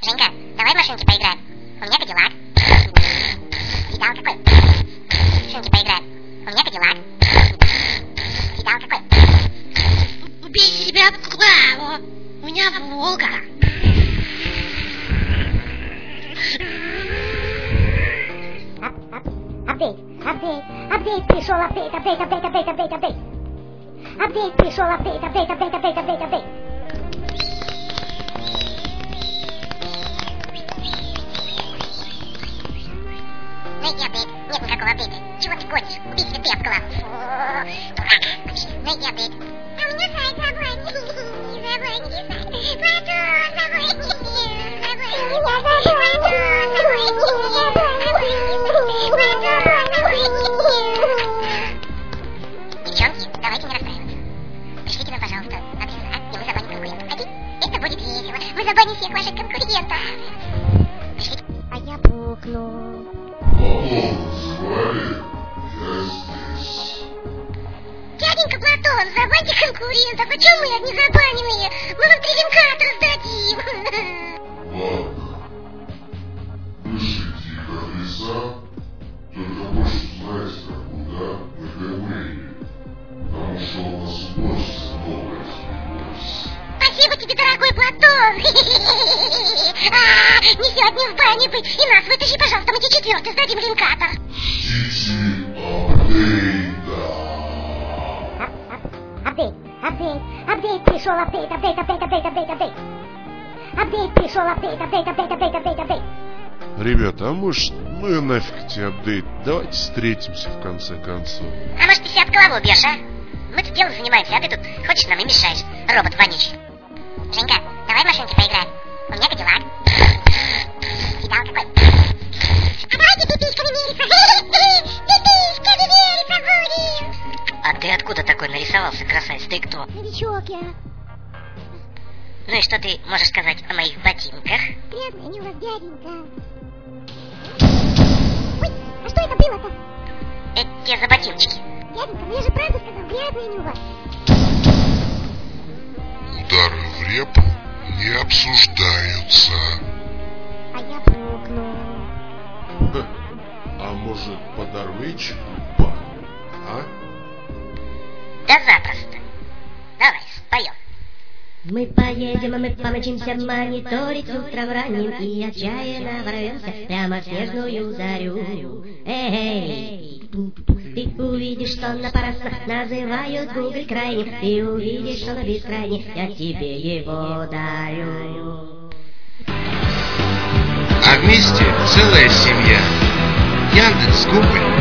Женька, давай в машинке поиграем. У меня Кадиллак. Видал какой? В машинке поиграем. У меня Кадиллак. Видал какой? Убейте себя, Клаву. У меня Волга. Апдейт пришел, апдейт. Апдейт пришел, апдейт. Найди апдейт. Нет никакого апдейта. Чего ты гонишь? Убей себе ты, обклав. Дурак. Найди апдейт. А у меня сайт забанили. Забанили сайт. Девчонки, давайте не расстраиваться. Пришлите нам, пожалуйста, адреса, и мы забаним конкурентов. Хотите? Это будет весело. Мы забаним всех ваших конкурентов. Пришлите. А я пукну. Дяденька Платон, забаньте конкурентов. А чего мы не забаненные? Мы вам 3 винката сдадим. Ладно. Пишите их адреса, только больше знаете, куда, на какое время. Потому что у нас уборщица новая появилась. Спасибо тебе, дорогой Платон. Не сегодня в бане быть. И нас вытащи, пожалуйста, мы тебе 4 сдадим линкатор. Ждите апдейта. Апдейт пришел, апдейт. Апдейт пришел, апдейт. Ребята, а может, ну и нафиг эти апдейт. Давайте встретимся в конце концов. А может, ты себя об голову убьешь, а? Мы тут делом занимаемся, а ты тут хочешь нам и мешаешь, робот вонючий. Женька, давай в машинке поиграем. У меня Кадиллак. Видал какой? А давайте пиписьками мериться. Пиписьками мериться будем. А ты откуда такой нарисовался, красавец? Ты кто? Новичок я. Ну и что ты можешь сказать о моих ботинках? Грязные они у вас, дяденька. Ой, а что это было-то? Это те за ботиночки. Дяденька, ну я же правду сказал, грязные они у вас. Удары в репу не обсуждаются. А я пукну. А может, подорвечку баню, а? Да запросто. Давай, споем. Мы поедем, мы помчимся мониторить с утром ранним и отчаянно ворвемся прямо в снежную зарю. Эй, ты увидишь, что напрасно называют Google крайним, ты увидишь, что на бескрайний я тебе его дарю. А вместе целая семья. Яндекс, Google.